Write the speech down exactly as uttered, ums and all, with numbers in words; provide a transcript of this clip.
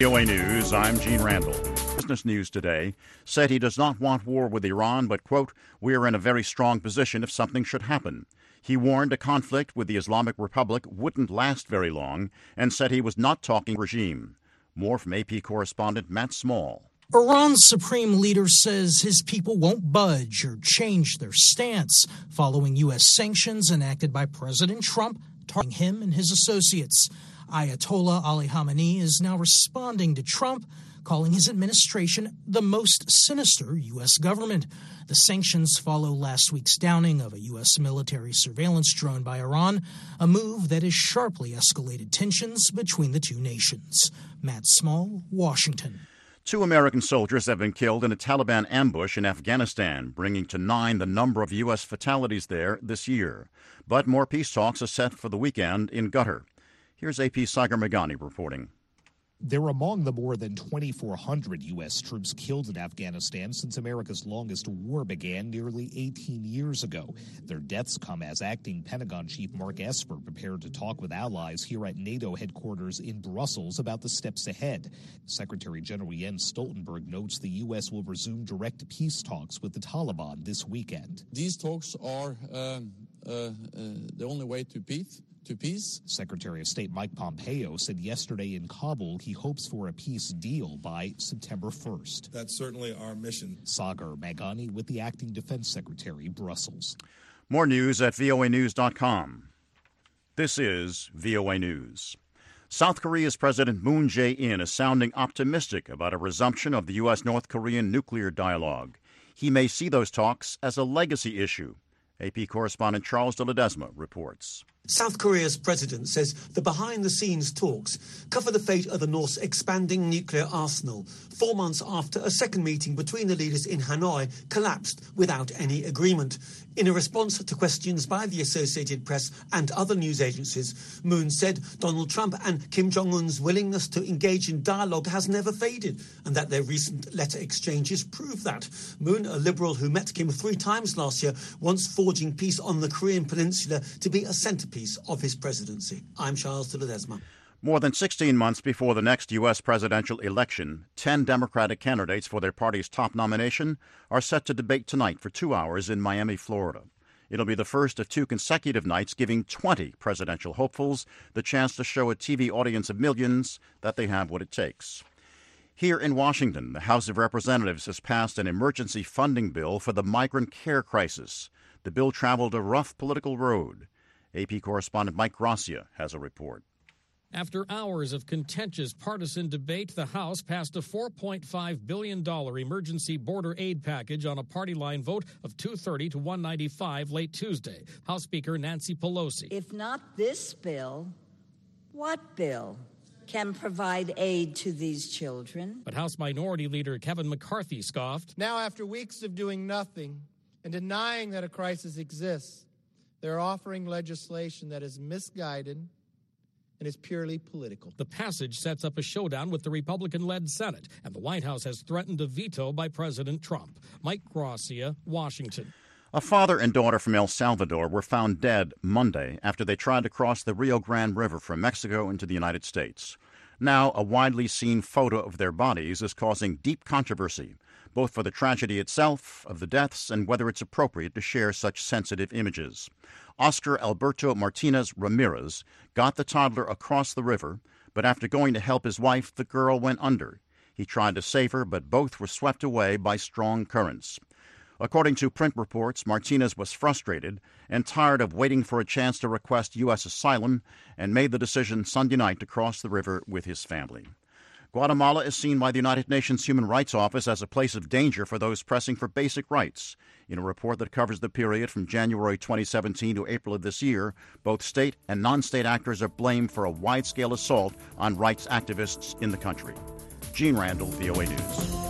V O A News, I'm Gene Randall. Business News today said he does not want war with Iran, but, quote, we are in a very strong position if something should happen. He warned a conflict with the Islamic Republic wouldn't last very long and said he was not talking regime. More from A P correspondent Matt Small. Iran's supreme leader says his people won't budge or change their stance following U S sanctions enacted by President Trump, targeting him and his associates. Ayatollah Ali Khamenei is now responding to Trump, calling his administration the most sinister U S government. The sanctions follow last week's downing of a U S military surveillance drone by Iran, a move that has sharply escalated tensions between the two nations. Matt Small, Washington. Two American soldiers have been killed in a Taliban ambush in Afghanistan, bringing to nine the number of U S fatalities there this year. But more peace talks are set for the weekend in Qatar. Here's A P's Sagar Meghani reporting. They're among the more than twenty-four hundred U S troops killed in Afghanistan since America's longest war began nearly eighteen years ago. Their deaths come as acting Pentagon Chief Mark Esper prepared to talk with allies here at NATO headquarters in Brussels about the steps ahead. Secretary General Jens Stoltenberg notes the U S will resume direct peace talks with the Taliban this weekend. These talks are um, uh, uh, the only way to peace. To peace. Secretary of State Mike Pompeo said yesterday in Kabul he hopes for a peace deal by September first. That's certainly our mission. Sagar Meghani with the acting defense secretary, Brussels. More news at V O A news dot com. This is V O A News. South Korea's President Moon Jae-in is sounding optimistic about a resumption of the U S North Korean nuclear dialogue. He may see those talks as a legacy issue. A P correspondent Charles de Ledesma reports. South Korea's president says the behind-the-scenes talks cover the fate of the North's expanding nuclear arsenal, four months after a second meeting between the leaders in Hanoi collapsed without any agreement. In a response to questions by the Associated Press and other news agencies, Moon said Donald Trump and Kim Jong-un's willingness to engage in dialogue has never faded, and that their recent letter exchanges prove that. Moon, a liberal who met Kim three times last year, wants forging peace on the Korean peninsula to be a centerpiece of his presidency. I'm Charles de Ledesma. More than sixteen months before the next U S presidential election, ten Democratic candidates for their party's top nomination are set to debate tonight for two hours in Miami, Florida. It'll be the first of two consecutive nights giving twenty presidential hopefuls the chance to show a T V audience of millions that they have what it takes. Here in Washington, the House of Representatives has passed an emergency funding bill for the migrant care crisis. The bill traveled a rough political road. A P correspondent Mike Gracia has a report. After hours of contentious partisan debate, the House passed a four point five billion dollars emergency border aid package on a party line vote of two thirty to one ninety-five late Tuesday. House Speaker Nancy Pelosi. If not this bill, what bill can provide aid to these children? But House Minority Leader Kevin McCarthy scoffed. Now, after weeks of doing nothing and denying that a crisis exists, they're offering legislation that is misguided and is purely political. The passage sets up a showdown with the Republican-led Senate, and the White House has threatened a veto by President Trump. Mike Gracia, Washington. A father and daughter from El Salvador were found dead Monday after they tried to cross the Rio Grande River from Mexico into the United States. Now, a widely seen photo of their bodies is causing deep controversy, both for the tragedy itself, of the deaths, and whether it's appropriate to share such sensitive images. Oscar Alberto Martinez Ramirez got the toddler across the river, but after going to help his wife, the girl went under. He tried to save her, but both were swept away by strong currents. According to print reports, Martinez was frustrated and tired of waiting for a chance to request U S asylum and made the decision Sunday night to cross the river with his family. Guatemala is seen by the United Nations Human Rights Office as a place of danger for those pressing for basic rights. In a report that covers the period from January twenty seventeen to April of this year, both state and non-state actors are blamed for a wide-scale assault on rights activists in the country. Gene Randall, V O A News.